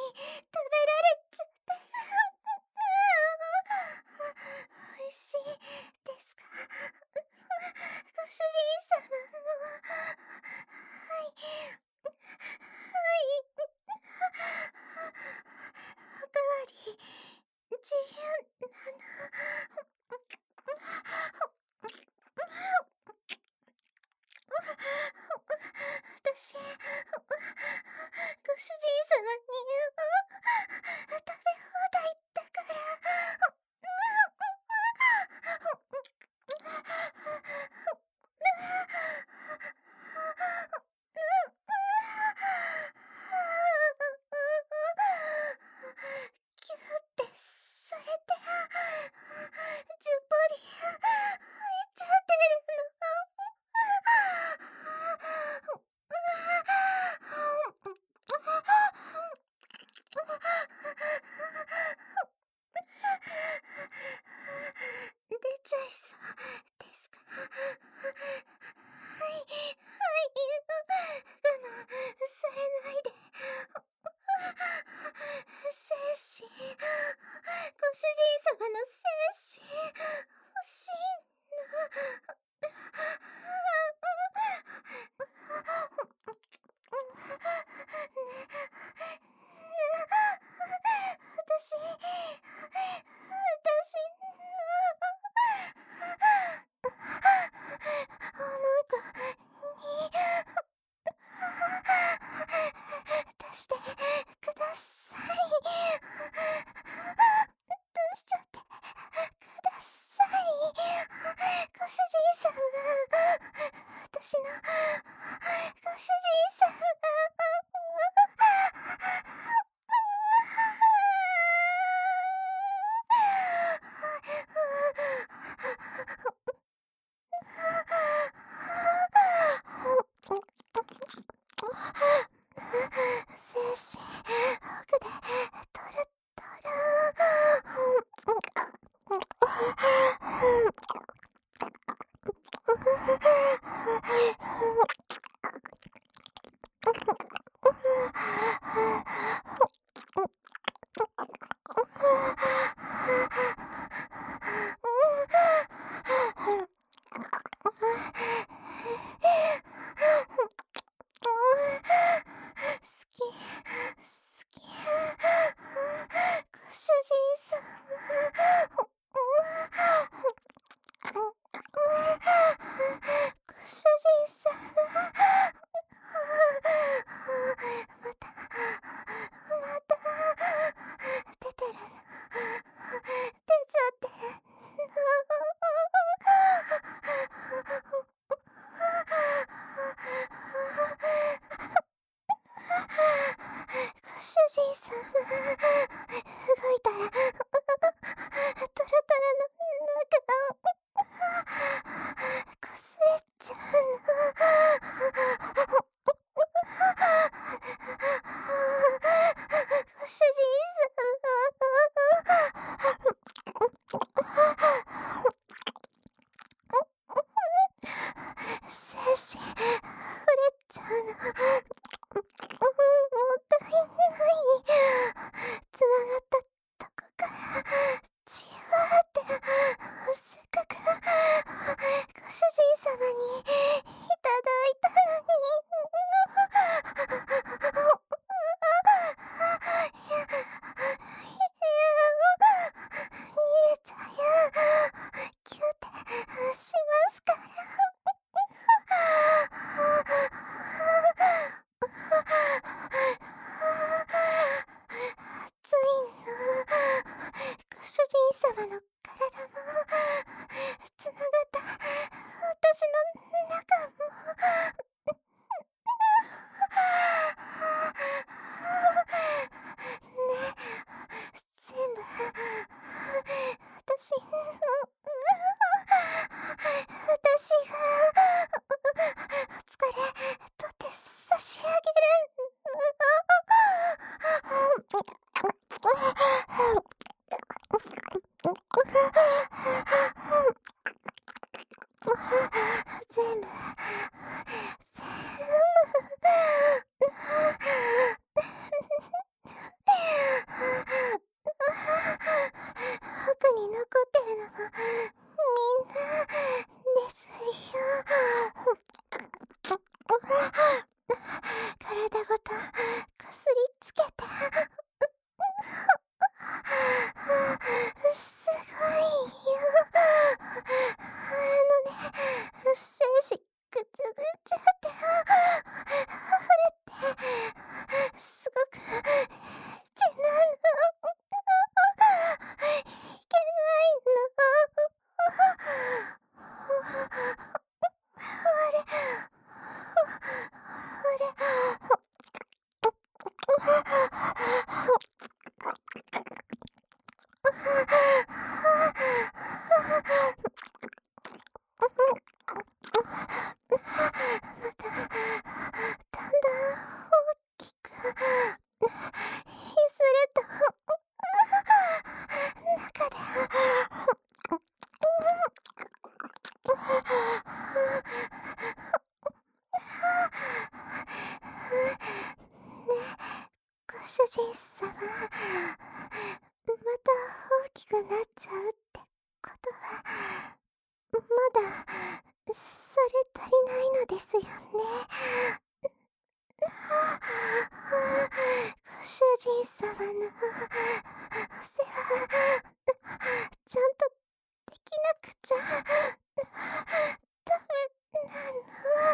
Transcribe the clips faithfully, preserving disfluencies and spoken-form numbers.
食べられちゃって。美味しいですか？ご主人様も。はい。はい。おかわり自由なの。私、ご主人様に食べ放題だから。キューってされて、じゅっぽり入っちゃってるの。出ちゃいそうですか？はい、はい、我慢されないで。精子、ご主人様の精子欲しいの。私、私の、おまんこに、出してください。出しちゃってください。ご主人様、私の、ご主人様。精子、奥で、トルト好き、好き。ご主人様。ご主人様。また、また、出てるの。出ちゃってるの。ご主人様、動いたら、トロトロの中を、こすれちゃうの。ご主人様。精子、触れちゃうの。もったいない。つながったとこから、じわーって、せっかく、ご主人様にいただいたのに。いや、いや、逃げちゃや、キューってしますから。暑いの。ご主人様の体もつながった私の中も。ね、全部私の、私がお疲れ取って差し上げる。全部、全部。 だんだん大きくゆすると中でご主人様、また大きくなっちゃうってことはまだそれ足りないのですよね。ご主人様のお世話ちゃんとできなくちゃダメなの。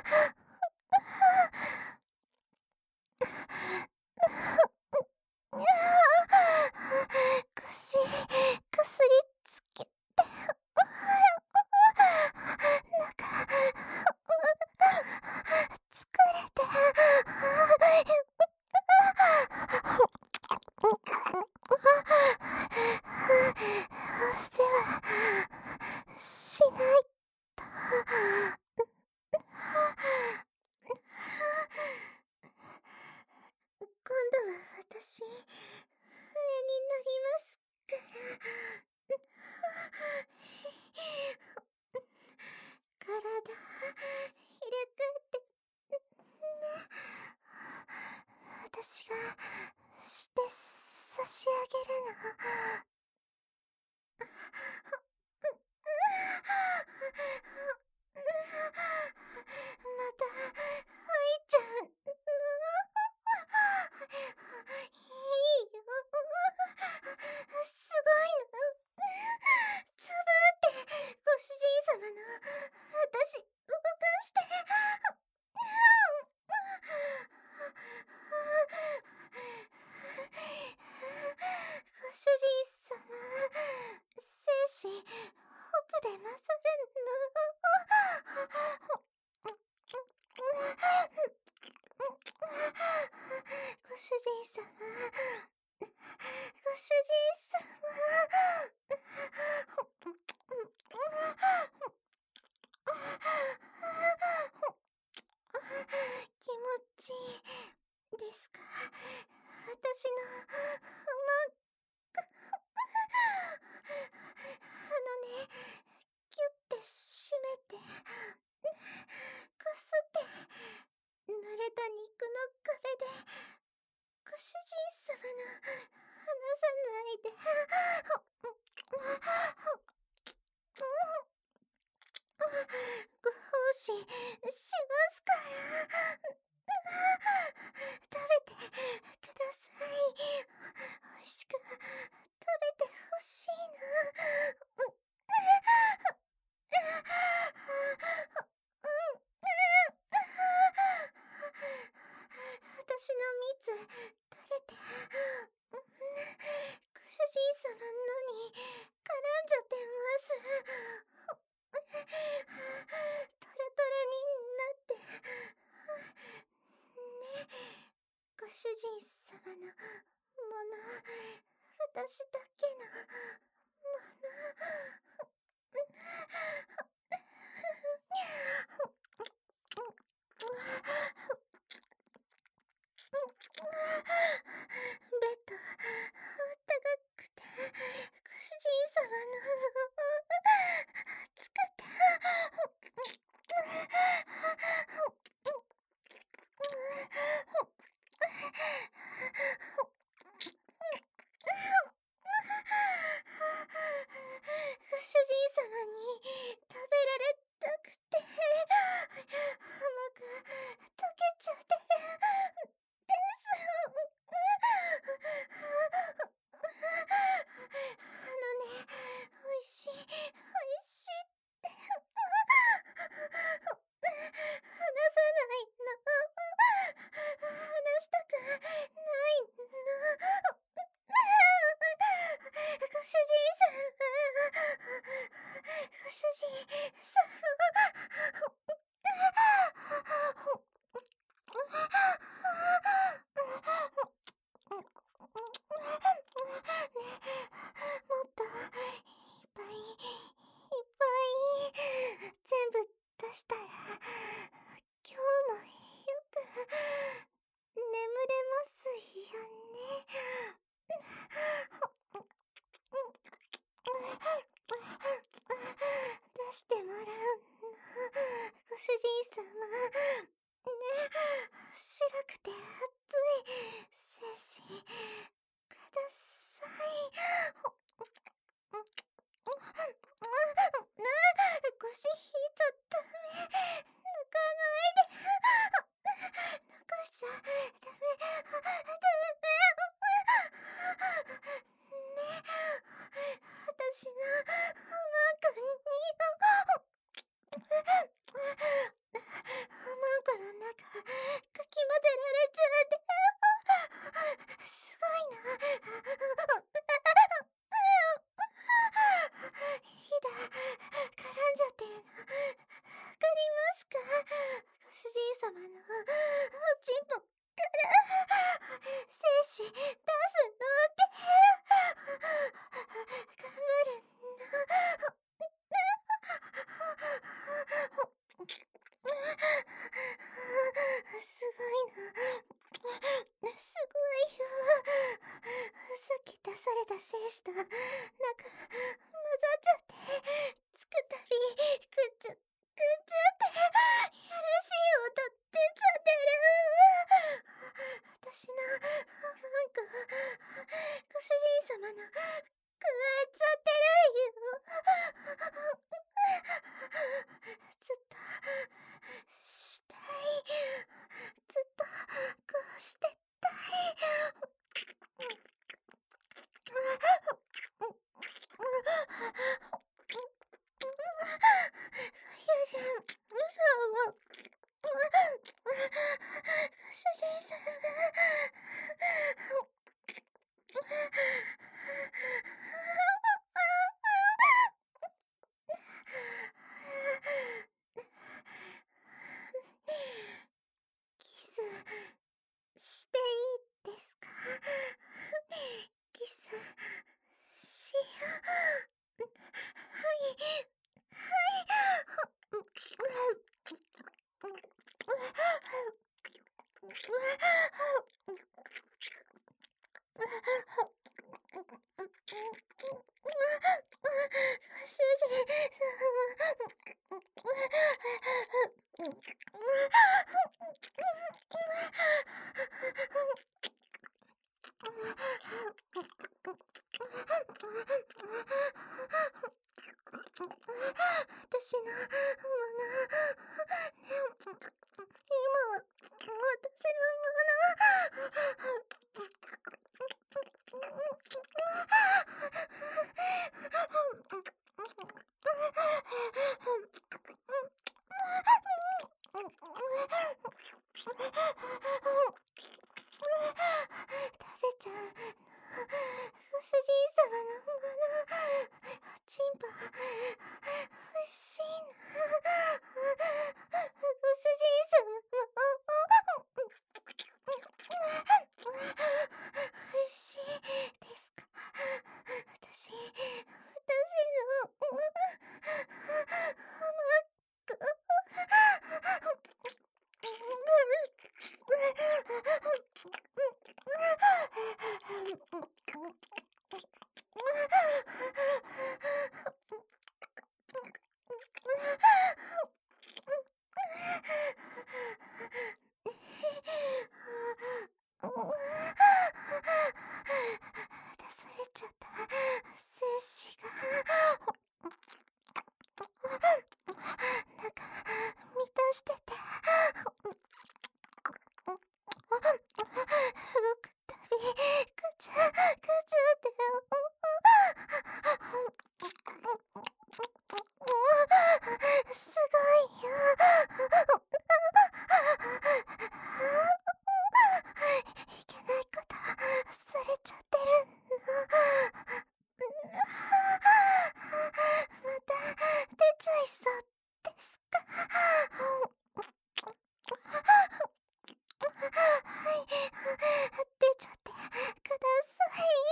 腰、薬つけて、なんか、疲れて、お世話しないと。今度は私、上になりますから。体、広くってね。私がして差し上げるの。また吐いちゃうの。いいよ。すごいの。つぶーってご主人様の私動かして。ご主人様、精子奥で勝るの。ご主人様、ご主人様。気持ちいいですか？私のまあのね、キュッて締めて、こすって慣れた肉の壁でご主人様の離さないで。ご奉仕しますから。食べてください。美味しく食べてほしいな。私の蜜垂れて、ご主人様のに絡んじゃってます。トロトロになって。ね、ご主人様のもの、私だけのもの。ベッド、高くて、ご主人様の暑くて。 様。ね、白くて熱い精子ください。腰引いちゃダメ。泣かないで。泣かしちゃダメ。ダメ。ね、私のマークにマークの中かき混ぜられちゃうですごいな。ひだ絡んじゃってるのわかりますか？ご主人様のおちんぽから精子出すのって頑張るの。すごいな。すごいよ。さっき出された精子となんか混ざっちゃってつくたびぐっちゃぐっちゃってやらしい音出ちゃってる。私のなんかご主人様のくわえちゃってるよ。ずっとしたい。ずっとこうしてたい。主人様。キスしていいですか？キスしよう。はい主人私のもの、今は私のもの。食べちゃうの。ご主人様のもの。おちんぽ美味しいな。ご主人様も美味しいですか？私、私の出されちゃった精子がなんか満たしてて動くたびぐちゃぐちゃってすごいよ。いけないことされちゃってるの。また出ちゃいそうですか？はい、出ちゃってください。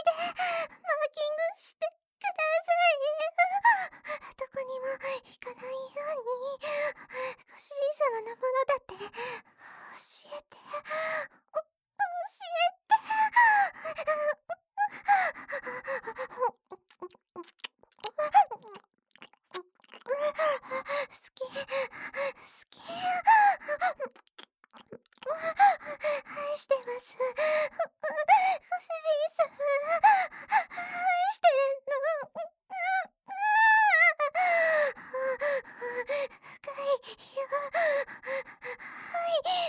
でマーキングしてください。どこにも行かないように。ご主人様のものだって教えて。お教えて。好き、好き。愛してます。ご主人様、愛してるの。深いよ。はい、はい。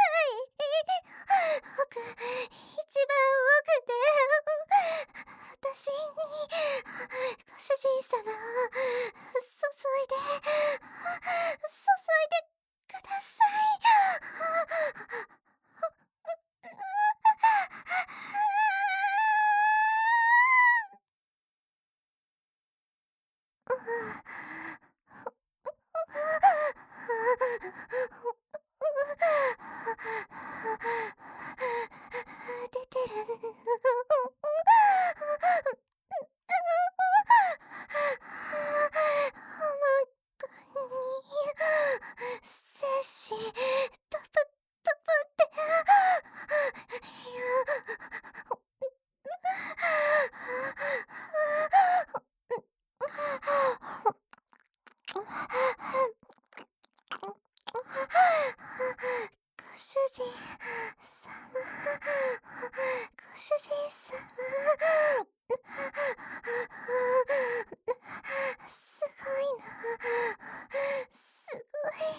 奥、一番奥で、私に、ご主人様を注いで、注いでください。出てるの。精子、トプトプって。いや、ご主人様、ご主人様、すごいな、すごい。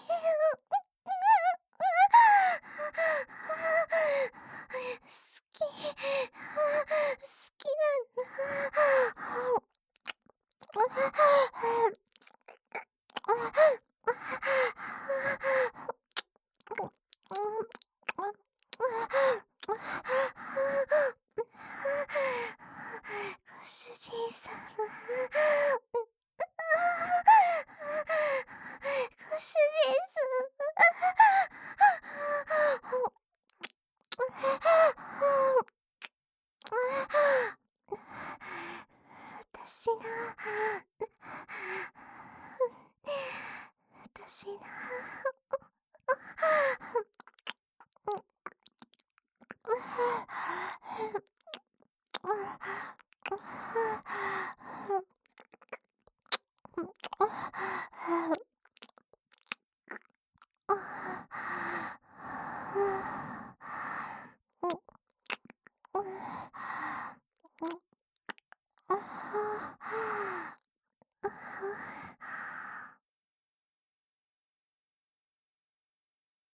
好き、好きなんだ。ご主人様、ご主人様。私の、私の、